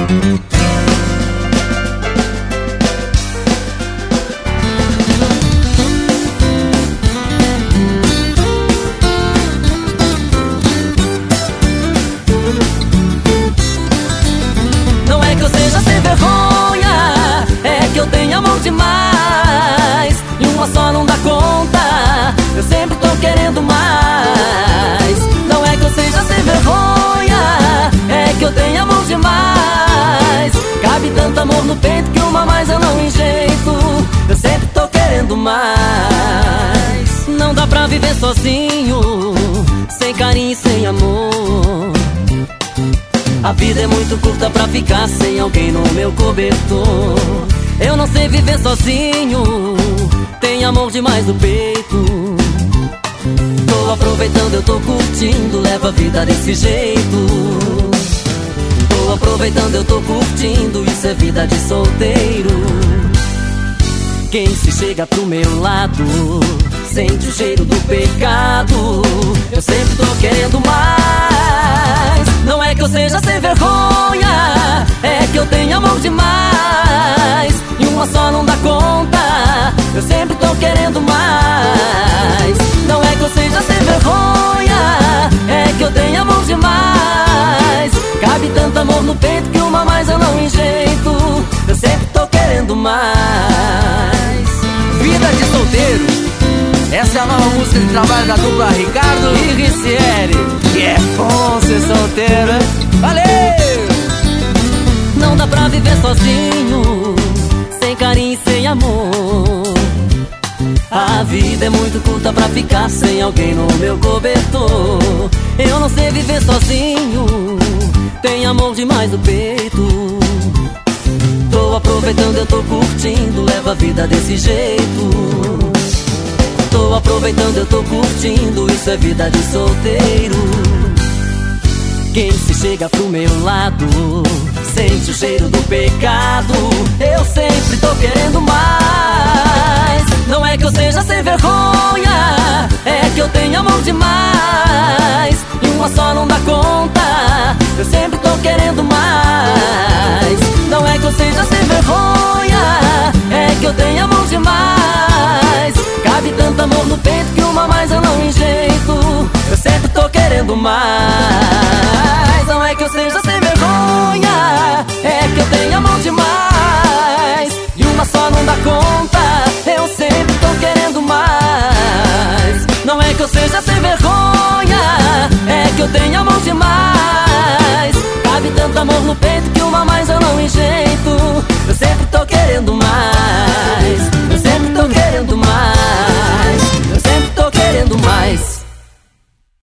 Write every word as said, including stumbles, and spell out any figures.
Não é que eu seja sem vergonha, é que eu tenho amor demais, e uma só não dá conta, eu sempre tô querendo mais. Não é que eu seja sem vergonha, é que eu tenho amor demais. Cabe tanto amor no peito que uma mais eu não enjeito, eu sempre tô querendo mais. Não dá pra viver sozinho, sem carinho e sem amor. A vida é muito curta pra ficar sem alguém no meu cobertor. Eu não sei viver sozinho, tenho amor demais no peito. Tô aproveitando, eu tô curtindo, levo a vida desse jeito. Tô aproveitando, eu tô curtindo, isso é vida de solteiro. Quem se chega pro meu lado sente o cheiro do pecado, eu sempre tô querendo mais. Não é que eu seja sem vergonha, é que eu tenho amor demais, e uma só não dá conta, eu sempre tô querendo mais. Não é que eu seja sem vergonha, é que eu tenho amor demais. Cabe tanto amor no peito que uma mais eu não enjeito, eu sempre tô querendo mais. Vida de solteiro, essa é a nova música de trabalho da dupla Ricardo e Ricieri. Que é bom ser solteiro, hein? Valeu! Não dá pra viver sozinho, sem carinho e sem amor. A vida é muito curta pra ficar sem alguém no meu cobertor. Eu não sei viver sozinho, tenho amor demais no peito. Tô aproveitando, eu tô curtindo, levo a vida desse jeito. Tô aproveitando, eu tô curtindo, isso é vida de solteiro. Quem se chega pro meu lado sente o cheiro do pecado, eu sempre tô querendo mais. Não é que eu seja sem vergonha, é que eu tenho amor demais, e uma só não dá conta, eu sempre tô querendo mais. Não é que eu seja sem vergonha, é que eu tenho amor demais. Cabe tanto amor no peito que uma mais eu não enjeito, eu sempre tô querendo mais. Não é que eu seja sem vergonha, é que eu tenho amor demais, e uma só não dá conta, eu sempre tô querendo mais. Não é que eu seja sem vergonha, é que eu tenho amor demais. Cabe tanto amor no peito que